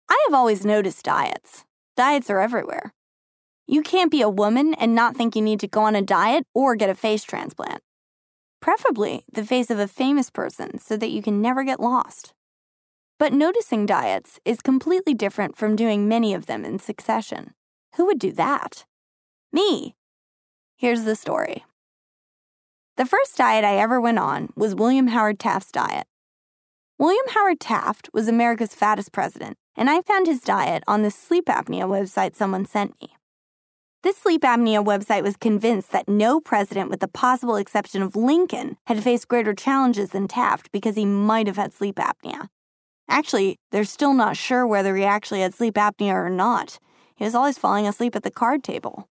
I have always noticed diets. Diets are everywhere. You can't be a woman and not think you need to go on a diet or get a face transplant. Preferably the face of a famous person so that you can never get lost. But noticing diets is completely different from doing many of them in succession. Who would do that? Me. Here's the story. The first diet I ever went on was William Howard Taft's diet. William Howard Taft was America's fattest president, and I found his diet on this sleep apnea website someone sent me. This sleep apnea website was convinced that no president, with the possible exception of Lincoln, had faced greater challenges than Taft because he might have had sleep apnea. Actually, they're still not sure whether he actually had sleep apnea or not. He was always falling asleep at the card table.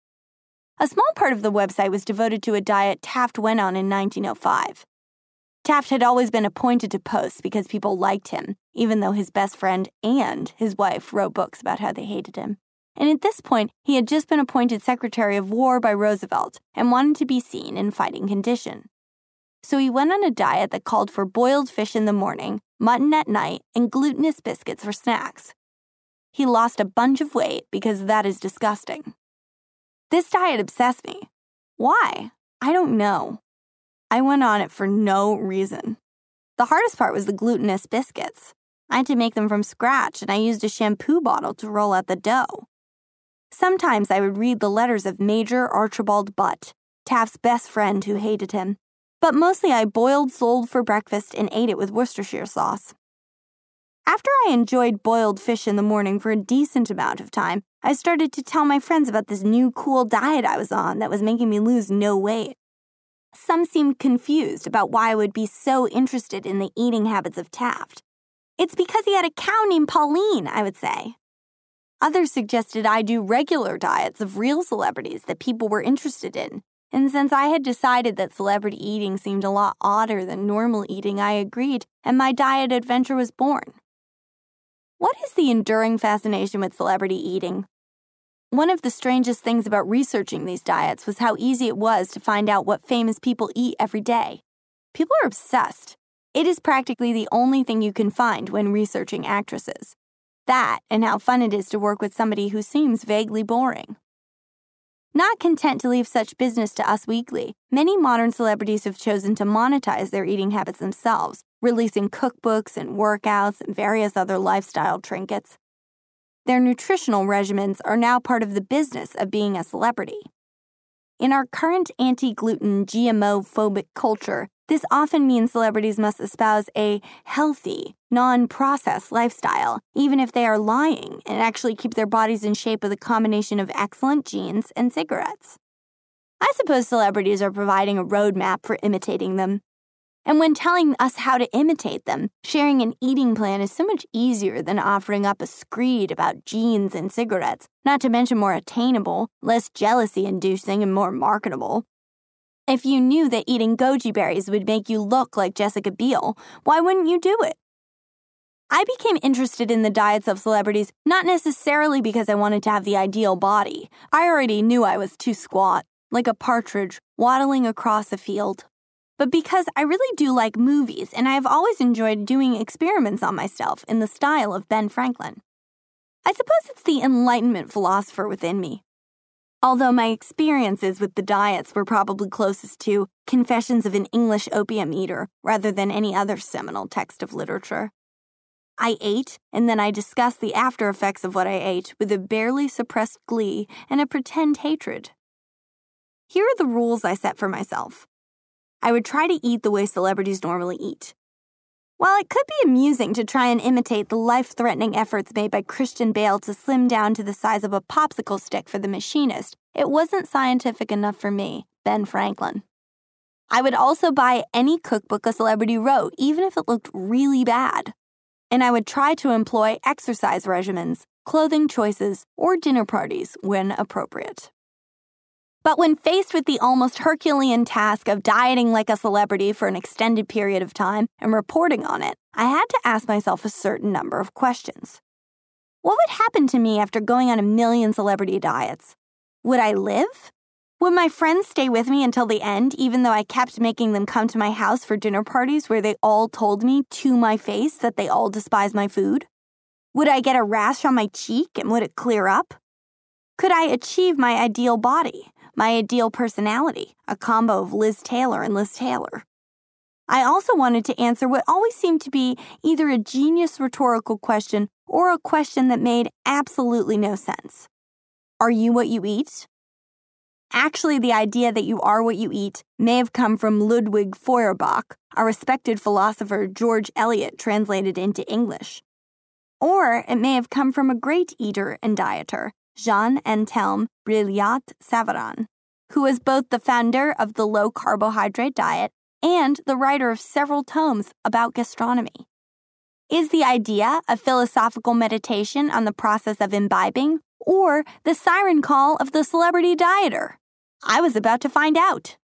A small part of the website was devoted to a diet Taft went on in 1905. Taft had always been appointed to posts because people liked him, even though his best friend and his wife wrote books about how they hated him. And at this point, he had just been appointed Secretary of War by Roosevelt and wanted to be seen in fighting condition. So he went on a diet that called for boiled fish in the morning, mutton at night, and glutinous biscuits for snacks. He lost a bunch of weight because that is disgusting. This diet obsessed me. Why? I don't know. I went on it for no reason. The hardest part was the glutinous biscuits. I had to make them from scratch, and I used a shampoo bottle to roll out the dough. Sometimes I would read the letters of Major Archibald Butt, Taft's best friend who hated him. But mostly I boiled sole for breakfast and ate it with Worcestershire sauce. After I enjoyed boiled fish in the morning for a decent amount of time, I started to tell my friends about this new cool diet I was on that was making me lose no weight. Some seemed confused about why I would be so interested in the eating habits of Taft. It's because he had a cow named Pauline, I would say. Others suggested I do regular diets of real celebrities that people were interested in. And since I had decided that celebrity eating seemed a lot odder than normal eating, I agreed, and my diet adventure was born. What is the enduring fascination with celebrity eating? One of the strangest things about researching these diets was how easy it was to find out what famous people eat every day. People are obsessed. It is practically the only thing you can find when researching actresses. That, and how fun it is to work with somebody who seems vaguely boring. Not content to leave such business to Us Weekly, many modern celebrities have chosen to monetize their eating habits themselves, releasing cookbooks and workouts and various other lifestyle trinkets. Their nutritional regimens are now part of the business of being a celebrity. In our current anti-gluten, GMO-phobic culture, this often means celebrities must espouse a healthy, non-processed lifestyle, even if they are lying and actually keep their bodies in shape with a combination of excellent genes and cigarettes. I suppose celebrities are providing a roadmap for imitating them. And when telling us how to imitate them, sharing an eating plan is so much easier than offering up a screed about genes and cigarettes, not to mention more attainable, less jealousy-inducing, and more marketable. If you knew that eating goji berries would make you look like Jessica Biel, why wouldn't you do it? I became interested in the diets of celebrities not necessarily because I wanted to have the ideal body. I already knew I was too squat, like a partridge waddling across a field. But because I really do like movies, and I have always enjoyed doing experiments on myself in the style of Ben Franklin. I suppose it's the Enlightenment philosopher within me. Although my experiences with the diets were probably closest to Confessions of an English Opium Eater rather than any other seminal text of literature. I ate, and then I discussed the after effects of what I ate with a barely suppressed glee and a pretend hatred. Here are the rules I set for myself. I would try to eat the way celebrities normally eat. While it could be amusing to try and imitate the life-threatening efforts made by Christian Bale to slim down to the size of a popsicle stick for The Machinist, it wasn't scientific enough for me, Ben Franklin. I would also buy any cookbook a celebrity wrote, even if it looked really bad. And I would try to employ exercise regimens, clothing choices, or dinner parties when appropriate. But when faced with the almost Herculean task of dieting like a celebrity for an extended period of time and reporting on it, I had to ask myself a certain number of questions. What would happen to me after going on 1 million celebrity diets? Would I live? Would my friends stay with me until the end, even though I kept making them come to my house for dinner parties where they all told me to my face that they all despise my food? Would I get a rash on my cheek and would it clear up? Could I achieve my ideal body, my ideal personality, a combo of Liz Taylor and Liz Taylor? I also wanted to answer what always seemed to be either a genius rhetorical question or a question that made absolutely no sense. Are you what you eat? Actually, the idea that you are what you eat may have come from Ludwig Feuerbach, a respected philosopher George Eliot translated into English. Or it may have come from a great eater and dieter, Jean-Anselme Brillat-Savarin, who was both the founder of the low-carbohydrate diet and the writer of several tomes about gastronomy. Is the idea a philosophical meditation on the process of imbibing, or the siren call of the celebrity dieter? I was about to find out.